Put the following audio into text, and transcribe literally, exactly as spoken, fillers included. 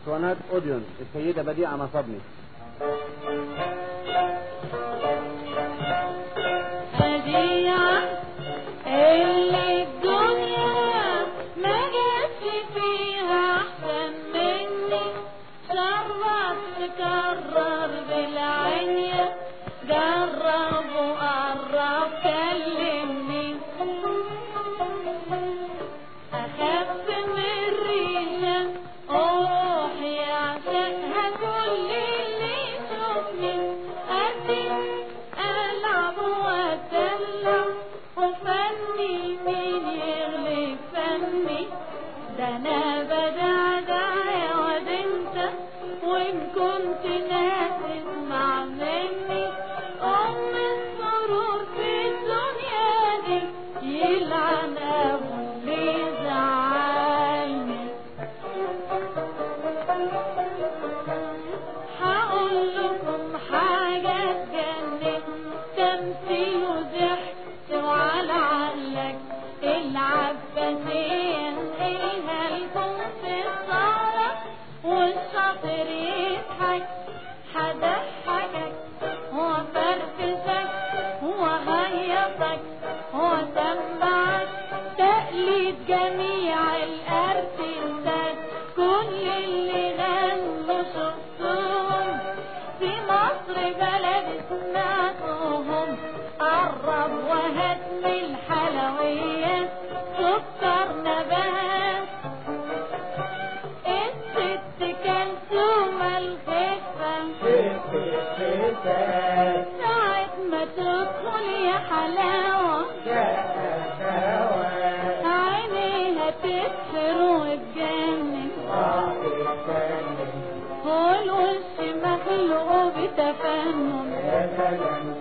اسطوانات اوديون السيدة بديعة مصابني. بديعة اللي الدنيا ما جاتش فيها احسن مني، شرف تكرر بالعين، جرب وقرب كلمني، اخف من الريشة روحي عشانها كل اللي يشوفني، ادي العب واتدلع وفني مين يغلب فني، ده انا بدعدع يا واد انت وان كنت ناس اسمع مني، ام السرور في الدنيا دي يلعن ابو اللي زعلني. هقول لكم حاجة تجنن، تمثيل وضحك وعلى عقلك العباسية نقلها لكم في الصالة، والشاطر يضحك هضحكك وفرفشك وهيصك وسمعك تقليد جميع الارتيستات، كل اللي غنوا شفتهم في مصر بلد سمعتهم، قرب وهات من الحلويات سكر نبات، الست كلثوم الخفة ساعة ما تدخل يا حلاوة عينيها تسحر وتجنن، والوش مخلوق بتفنن.